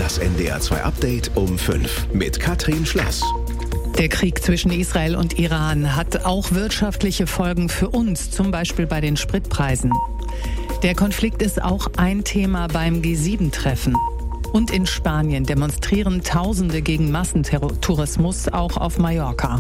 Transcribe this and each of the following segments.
Das NDR 2 Update um 5 mit Katrin Schlass. Der Krieg zwischen Israel und Iran hat auch wirtschaftliche Folgen für uns, zum Beispiel bei den Spritpreisen. Der Konflikt ist auch ein Thema beim G7-Treffen. Und in Spanien demonstrieren Tausende gegen Massentourismus, auch auf Mallorca.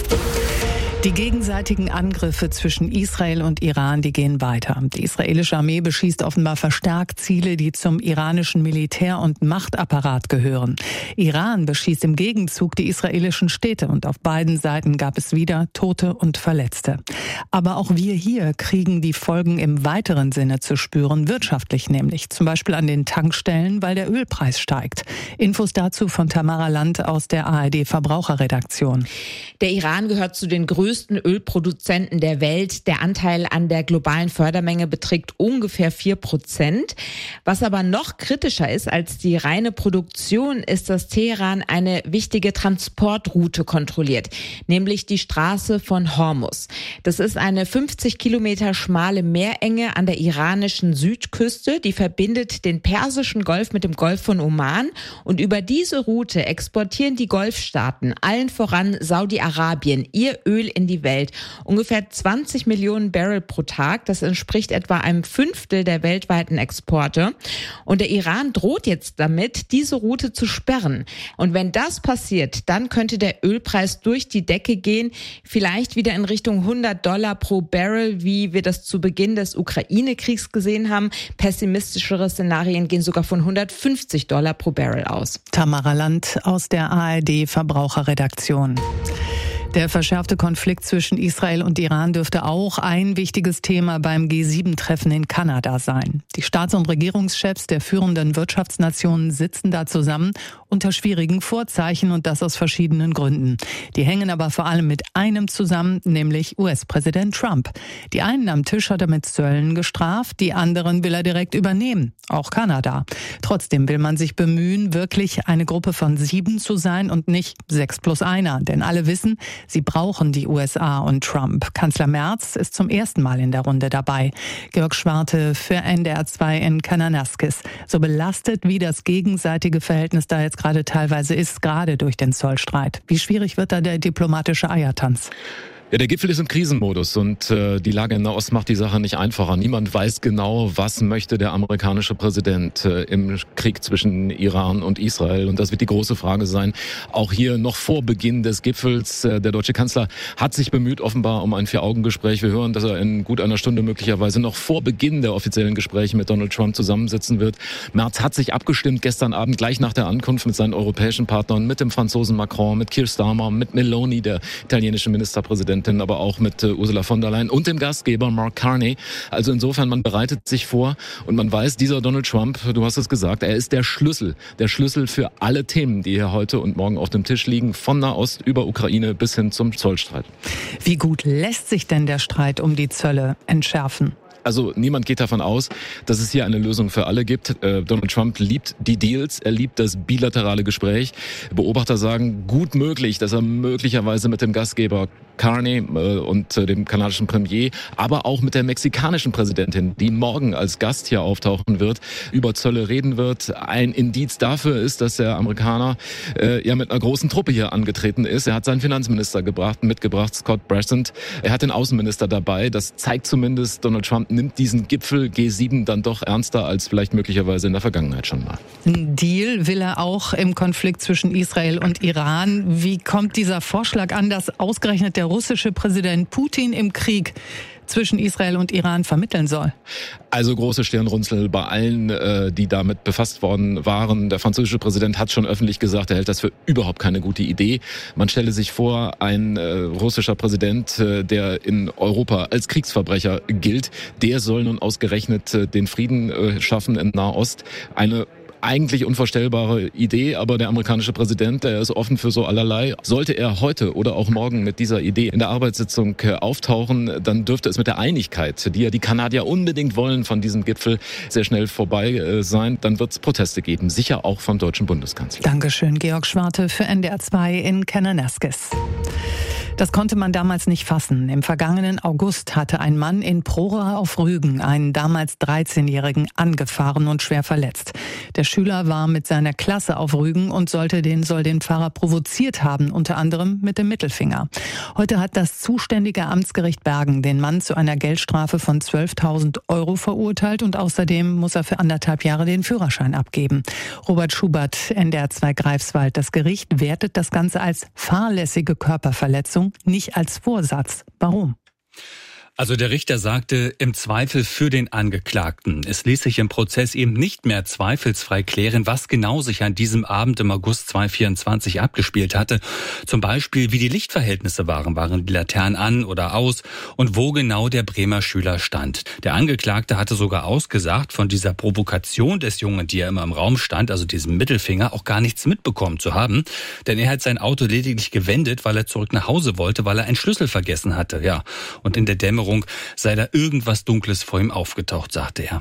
Die gegenseitigen Angriffe zwischen Israel und Iran, die gehen weiter. Die israelische Armee beschießt offenbar verstärkt Ziele, die zum iranischen Militär- und Machtapparat gehören. Iran beschießt im Gegenzug die israelischen Städte und auf beiden Seiten gab es wieder Tote und Verletzte. Aber auch wir hier kriegen die Folgen im weiteren Sinne zu spüren, wirtschaftlich nämlich. Zum Beispiel an den Tankstellen, weil der Ölpreis steigt. Infos dazu von Tamara Land aus der ARD-Verbraucherredaktion. Der Iran gehört zu den größten Ölproduzenten der Welt. Der Anteil an der globalen Fördermenge beträgt ungefähr 4%. Was aber noch kritischer ist als die reine Produktion, ist, dass Teheran eine wichtige Transportroute kontrolliert, nämlich die Straße von Hormuz. Das ist eine 50 Kilometer schmale Meerenge an der iranischen Südküste, die verbindet den Persischen Golf mit dem Golf von Oman. Und über diese Route exportieren die Golfstaaten, allen voran Saudi-Arabien, ihr Öl in die Welt. Ungefähr 20 Millionen Barrel pro Tag. Das entspricht etwa einem Fünftel der weltweiten Exporte. Und der Iran droht jetzt damit, diese Route zu sperren. Und wenn das passiert, dann könnte der Ölpreis durch die Decke gehen. Vielleicht wieder in Richtung $100 pro Barrel, wie wir das zu Beginn des Ukraine-Kriegs gesehen haben. Pessimistischere Szenarien gehen sogar von $150 pro Barrel aus. Tamara Land aus der ARD-Verbraucherredaktion. Der verschärfte Konflikt zwischen Israel und Iran dürfte auch ein wichtiges Thema beim G7-Treffen in Kanada sein. Die Staats- und Regierungschefs der führenden Wirtschaftsnationen sitzen da zusammen unter schwierigen Vorzeichen und das aus verschiedenen Gründen. Die hängen aber vor allem mit einem zusammen, nämlich US-Präsident Trump. Die einen am Tisch hat er mit Zöllen gestraft, die anderen will er direkt übernehmen, auch Kanada. Trotzdem will man sich bemühen, wirklich eine Gruppe von 7 zu sein und nicht 6 plus 1, denn alle wissen, sie brauchen die USA und Trump. Kanzler Merz ist zum ersten Mal in der Runde dabei. Georg Schwarte für NDR 2 in Kananaskis. So belastet wie das gegenseitige Verhältnis da jetzt gerade teilweise ist, gerade durch den Zollstreit. Wie schwierig wird da der diplomatische Eiertanz? Ja, der Gipfel ist im Krisenmodus und die Lage in Nahost macht die Sache nicht einfacher. Niemand weiß genau, was möchte der amerikanische Präsident im Krieg zwischen Iran und Israel. Und das wird die große Frage sein. Auch hier noch vor Beginn des Gipfels. Der deutsche Kanzler hat sich bemüht, offenbar um ein 4-Augen-Gespräch. Wir hören, dass er in gut einer Stunde möglicherweise noch vor Beginn der offiziellen Gespräche mit Donald Trump zusammensitzen wird. Merz hat sich abgestimmt gestern Abend, gleich nach der Ankunft mit seinen europäischen Partnern, mit dem Franzosen Macron, mit Keir Starmer, mit Meloni, der italienischen Ministerpräsidentin, aber auch mit Ursula von der Leyen und dem Gastgeber Mark Carney. Also insofern, man bereitet sich vor und man weiß, dieser Donald Trump, du hast es gesagt, er ist der Schlüssel für alle Themen, die hier heute und morgen auf dem Tisch liegen, von Nahost über Ukraine bis hin zum Zollstreit. Wie gut lässt sich denn der Streit um die Zölle entschärfen? Also niemand geht davon aus, dass es hier eine Lösung für alle gibt. Donald Trump liebt die Deals, er liebt das bilaterale Gespräch. Beobachter sagen, gut möglich, dass er möglicherweise mit dem Gastgeber Carney und dem kanadischen Premier, aber auch mit der mexikanischen Präsidentin, die morgen als Gast hier auftauchen wird, über Zölle reden wird. Ein Indiz dafür ist, dass der Amerikaner mit einer großen Truppe hier angetreten ist. Er hat seinen Finanzminister mitgebracht, Scott Bessent. Er hat den Außenminister dabei. Das zeigt zumindest, Donald Trump nimmt diesen Gipfel G7 dann doch ernster als vielleicht möglicherweise in der Vergangenheit schon mal. Ein Deal will er auch im Konflikt zwischen Israel und Iran. Wie kommt dieser Vorschlag an, dass ausgerechnet der russische Präsident Putin im Krieg zwischen Israel und Iran vermitteln soll? Also große Stirnrunzel bei allen, die damit befasst worden waren. Der französische Präsident hat schon öffentlich gesagt, er hält das für überhaupt keine gute Idee. Man stelle sich vor, ein russischer Präsident, der in Europa als Kriegsverbrecher gilt, der soll nun ausgerechnet den Frieden schaffen in Nahost. Eine eigentlich unvorstellbare Idee, aber der amerikanische Präsident, der ist offen für so allerlei. Sollte er heute oder auch morgen mit dieser Idee in der Arbeitssitzung auftauchen, dann dürfte es mit der Einigkeit, die ja die Kanadier unbedingt wollen von diesem Gipfel, sehr schnell vorbei sein. Dann wird es Proteste geben, sicher auch vom deutschen Bundeskanzler. Dankeschön, Georg Schwarte für NDR 2 in Kananaskis. Das konnte man damals nicht fassen. Im vergangenen August hatte ein Mann in Prora auf Rügen einen damals 13-Jährigen angefahren und schwer verletzt. Der Schüler war mit seiner Klasse auf Rügen und soll den Fahrer provoziert haben, unter anderem mit dem Mittelfinger. Heute hat das zuständige Amtsgericht Bergen den Mann zu einer Geldstrafe von 12.000 € verurteilt und außerdem muss er für 1,5 Jahre den Führerschein abgeben. Robert Schubert, NDR 2 Greifswald. Das Gericht wertet das Ganze als fahrlässige Körperverletzung, nicht als Vorsatz. Warum? Also der Richter sagte, im Zweifel für den Angeklagten. Es ließ sich im Prozess eben nicht mehr zweifelsfrei klären, was genau sich an diesem Abend im August 2024 abgespielt hatte. Zum Beispiel, wie die Lichtverhältnisse waren. Waren die Laternen an oder aus? Und wo genau der Bremer Schüler stand. Der Angeklagte hatte sogar ausgesagt, von dieser Provokation des Jungen, die ja immer im Raum stand, also diesem Mittelfinger, auch gar nichts mitbekommen zu haben. Denn er hat sein Auto lediglich gewendet, weil er zurück nach Hause wollte, weil er einen Schlüssel vergessen hatte. Ja, und in der Dämmerung sei da irgendwas Dunkles vor ihm aufgetaucht, sagte er.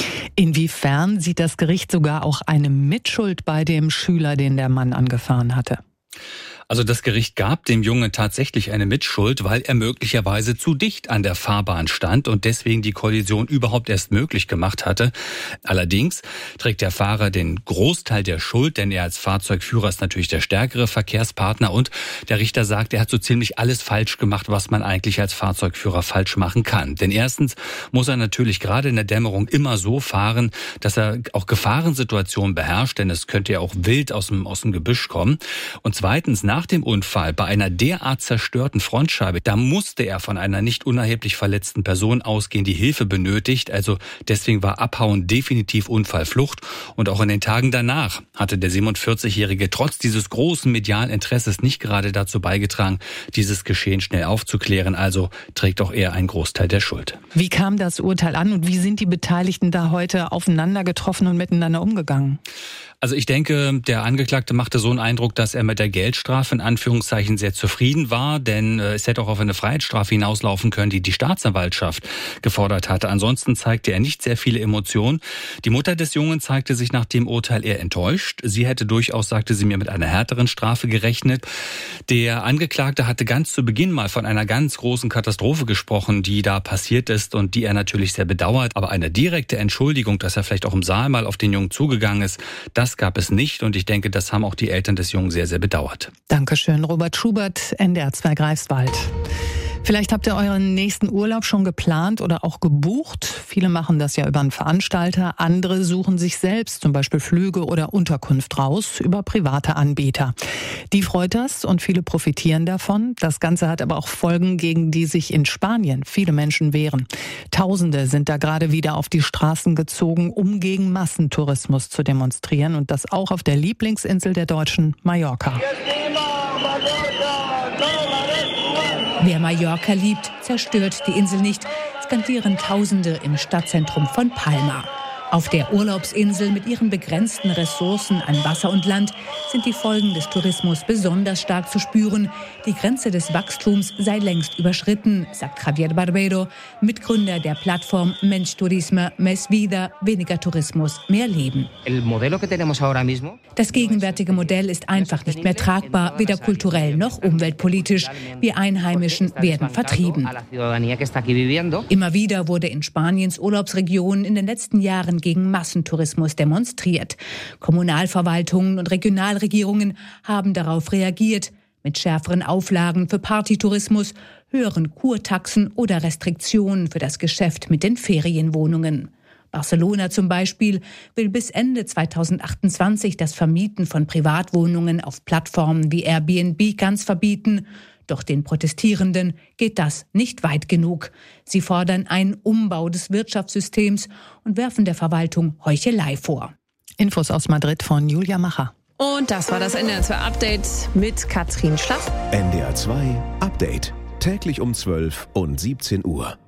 Inwiefern sieht das Gericht sogar auch eine Mitschuld bei dem Schüler, den der Mann angefahren hatte? Also das Gericht gab dem Jungen tatsächlich eine Mitschuld, weil er möglicherweise zu dicht an der Fahrbahn stand und deswegen die Kollision überhaupt erst möglich gemacht hatte. Allerdings trägt der Fahrer den Großteil der Schuld, denn er als Fahrzeugführer ist natürlich der stärkere Verkehrspartner und der Richter sagt, er hat so ziemlich alles falsch gemacht, was man eigentlich als Fahrzeugführer falsch machen kann. Denn erstens muss er natürlich gerade in der Dämmerung immer so fahren, dass er auch Gefahrensituationen beherrscht, denn es könnte ja auch wild aus dem Gebüsch kommen. Und zweitens, nach dem Unfall bei einer derart zerstörten Frontscheibe, da musste er von einer nicht unerheblich verletzten Person ausgehen, die Hilfe benötigt. Also deswegen war Abhauen definitiv Unfallflucht. Und auch in den Tagen danach hatte der 47-Jährige trotz dieses großen medialen Interesses nicht gerade dazu beigetragen, dieses Geschehen schnell aufzuklären. Also trägt auch er einen Großteil der Schuld. Wie kam das Urteil an und wie sind die Beteiligten da heute aufeinander getroffen und miteinander umgegangen? Also ich denke, der Angeklagte machte so einen Eindruck, dass er mit der Geldstrafe in Anführungszeichen sehr zufrieden war, denn es hätte auch auf eine Freiheitsstrafe hinauslaufen können, die die Staatsanwaltschaft gefordert hatte. Ansonsten zeigte er nicht sehr viele Emotionen. Die Mutter des Jungen zeigte sich nach dem Urteil eher enttäuscht. Sie hätte durchaus, sagte sie mir, mit einer härteren Strafe gerechnet. Der Angeklagte hatte ganz zu Beginn mal von einer ganz großen Katastrophe gesprochen, die da passiert ist und die er natürlich sehr bedauert. Aber eine direkte Entschuldigung, dass er vielleicht auch im Saal mal auf den Jungen zugegangen ist, das gab es nicht und ich denke, das haben auch die Eltern des Jungen sehr, sehr bedauert. Dankeschön, Robert Schubert, NDR 2 Greifswald. Vielleicht habt ihr euren nächsten Urlaub schon geplant oder auch gebucht. Viele machen das ja über einen Veranstalter. Andere suchen sich selbst zum Beispiel Flüge oder Unterkunft raus über private Anbieter. Die freut das und viele profitieren davon. Das Ganze hat aber auch Folgen, gegen die sich in Spanien viele Menschen wehren. Tausende sind da gerade wieder auf die Straßen gezogen, um gegen Massentourismus zu demonstrieren. Und das auch auf der Lieblingsinsel der Deutschen, Mallorca. Wer Mallorca liebt, zerstört die Insel nicht, skandieren Tausende im Stadtzentrum von Palma. Auf der Urlaubsinsel mit ihren begrenzten Ressourcen an Wasser und Land sind die Folgen des Tourismus besonders stark zu spüren. Die Grenze des Wachstums sei längst überschritten, sagt Javier Barbero, Mitgründer der Plattform Mensch Turisme, Més Vida, weniger Tourismus, mehr Leben. Das gegenwärtige Modell ist einfach nicht mehr tragbar, weder kulturell noch umweltpolitisch. Wir Einheimischen werden vertrieben. Immer wieder wurde in Spaniens Urlaubsregionen in den letzten Jahren gegen Massentourismus demonstriert. Kommunalverwaltungen und Regionalregierungen haben darauf reagiert, mit schärferen Auflagen für Partytourismus, höheren Kurtaxen oder Restriktionen für das Geschäft mit den Ferienwohnungen. Barcelona zum Beispiel will bis Ende 2028 das Vermieten von Privatwohnungen auf Plattformen wie Airbnb ganz verbieten. Doch den Protestierenden geht das nicht weit genug. Sie fordern einen Umbau des Wirtschaftssystems und werfen der Verwaltung Heuchelei vor. Infos aus Madrid von Julia Macher. Und das war das NDR 2 Update mit Katrin Schlaff. NDR 2 Update. Täglich um 12 und 17 Uhr.